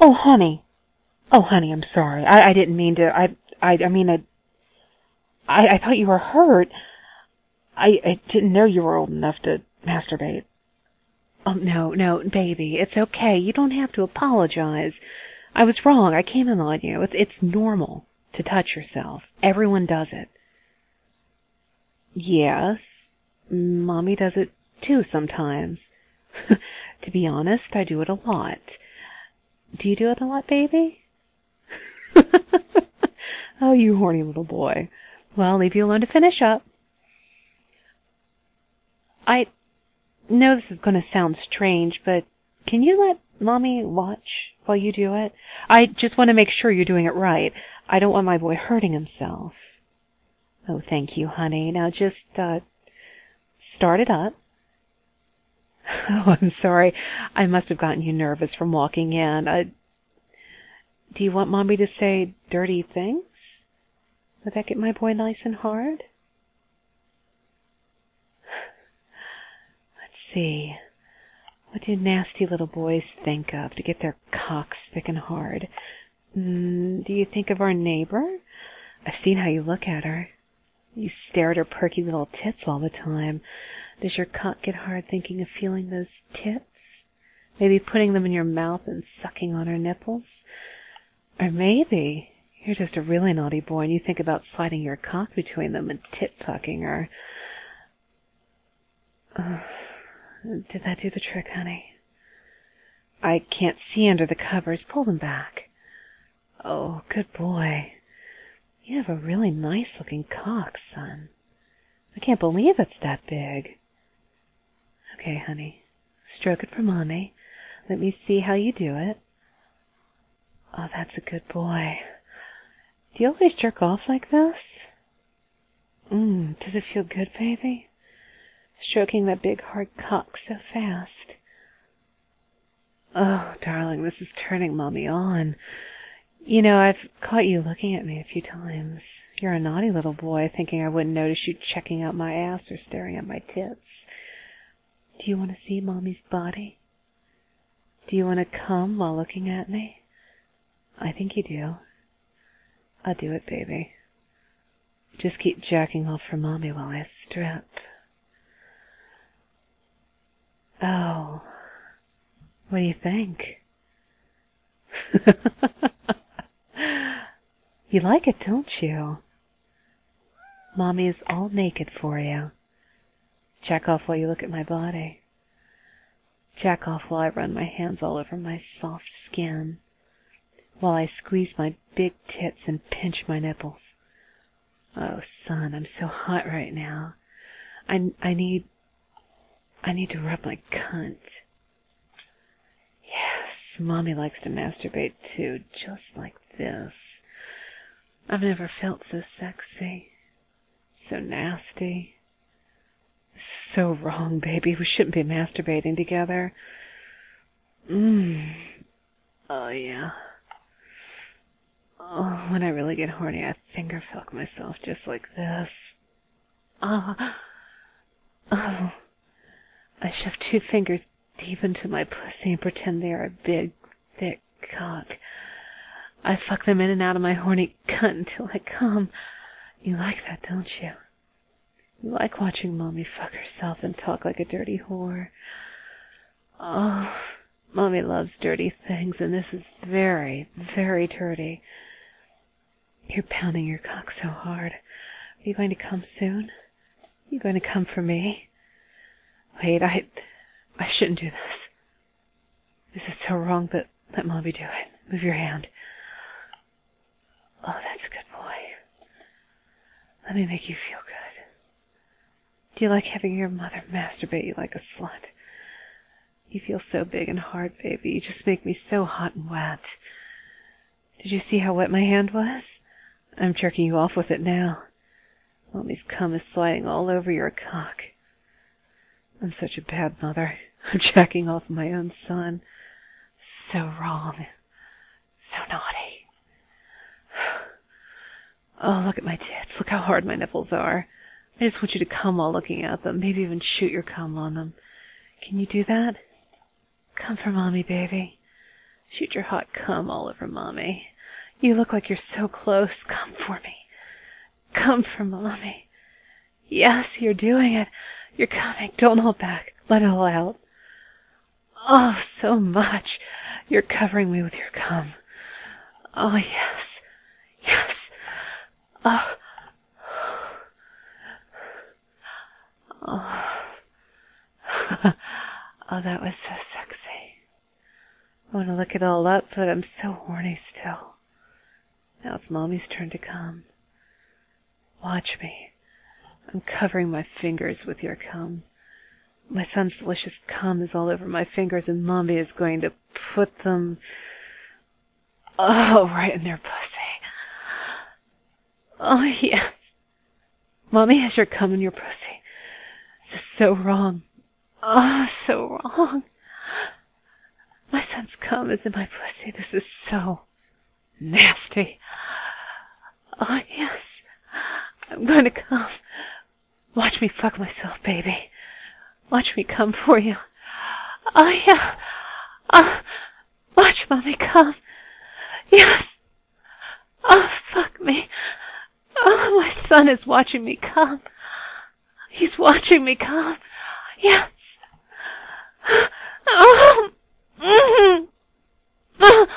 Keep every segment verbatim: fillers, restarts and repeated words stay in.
Oh, honey. Oh, honey, I'm sorry. I, I didn't mean to. I, I, I mean, I, I, I thought you were hurt. I, I didn't know you were old enough to masturbate. Oh, no, no, baby, it's okay. You don't have to apologize. I was wrong. I came in on you. It's, it's normal to touch yourself. Everyone does it. Yes, Mommy does it too sometimes. To be honest, I do it a lot. Do you do it a lot, baby? Oh, you horny little boy. Well, I'll leave you alone to finish up. I know this is going to sound strange, but can you let Mommy watch while you do it? I just want to make sure you're doing it right. I don't want my boy hurting himself. Oh, thank you, honey. Now just, uh, start it up. Oh, I'm sorry. I must have gotten you nervous from walking in. Uh, do you want Mommy to say dirty things? Would that get my boy nice and hard? Let's see. What do nasty little boys think of to get their cocks thick and hard? Mm, do you think of our neighbor? I've seen how you look at her. You stare at her perky little tits all the time. Does your cock get hard thinking of feeling those tits? Maybe putting them in your mouth and sucking on her nipples? Or maybe you're just a really naughty boy and you think about sliding your cock between them and tit-fucking her. Uh, did that do the trick, honey? I can't see under the covers. Pull them back. Oh, good boy. You have a really nice-looking cock, son. I can't believe it's that big. Okay, honey. Stroke it for Mommy. Let me see how you do it. Oh, that's a good boy. Do you always jerk off like this? Mmm, does it feel good, baby? Stroking that big hard cock so fast. Oh, darling, this is turning Mommy on. You know, I've caught you looking at me a few times. You're a naughty little boy, thinking I wouldn't notice you checking out my ass or staring at my tits. Do you want to see Mommy's body? Do you want to come while looking at me? I think you do. I'll do it, baby. Just keep jacking off for Mommy while I strip. Oh, what do you think? You like it, don't you? Mommy is all naked for you. Jack off while you look at my body. Jack off while I run my hands all over my soft skin. While I squeeze my big tits and pinch my nipples. Oh, son, I'm so hot right now. I, I need... I need to rub my cunt. Yes, Mommy likes to masturbate too, just like this. I've never felt so sexy. So nasty. So wrong, baby. We shouldn't be masturbating together. Mmm. Oh, yeah. Oh, when I really get horny, I finger fuck myself just like this. Ah. Oh. I shove two fingers deep into my pussy and pretend they are a big, thick cock. I fuck them in and out of my horny cunt until I come. You like that, don't you? You like watching Mommy fuck herself and talk like a dirty whore. Oh, Mommy loves dirty things, and this is very, very dirty. You're pounding your cock so hard. Are you going to come soon? Are you going to come for me? Wait, I... I shouldn't do this. This is so wrong, but let Mommy do it. Move your hand. Oh, that's a good boy. Let me make you feel good. Do you like having your mother masturbate you like a slut? You feel so big and hard, baby. You just make me so hot and wet. Did you see how wet my hand was? I'm jerking you off with it now. Mommy's cum is sliding all over your cock. I'm such a bad mother. I'm jacking off my own son. So wrong. So naughty. Oh, look at my tits. Look how hard my nipples are. I just want you to come while looking at them. Maybe even shoot your cum on them. Can you do that? Come for Mommy, baby. Shoot your hot cum all over Mommy. You look like you're so close. Come for me. Come for Mommy. Yes, you're doing it. You're coming. Don't hold back. Let it all out. Oh, so much. You're covering me with your cum. Oh, yes. Yes. Oh. Oh. Oh, that was so sexy. I want to look it all up, but I'm so horny still. Now it's Mommy's turn to come. Watch me. I'm covering my fingers with your cum. My son's delicious cum is all over my fingers, and Mommy is going to put them, oh, right in their pussy. Oh, yes. Mommy has your cum in your pussy. This is so wrong. Oh, so wrong. My son's cum is in my pussy. This is so nasty. Oh, yes. I'm going to come. Watch me fuck myself, baby. Watch me come for you. Oh, yeah. Oh, watch Mommy come. Yes. Oh, fuck me. Oh, my son is watching me come. He's watching me come. Yes. Oh. Mm-hmm. Oh.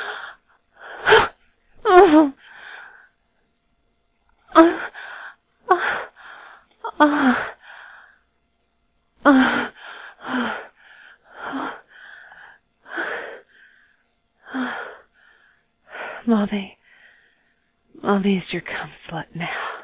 Oh. Oh. Oh. Oh. Oh. Mommy. Mommy's your cum slut now.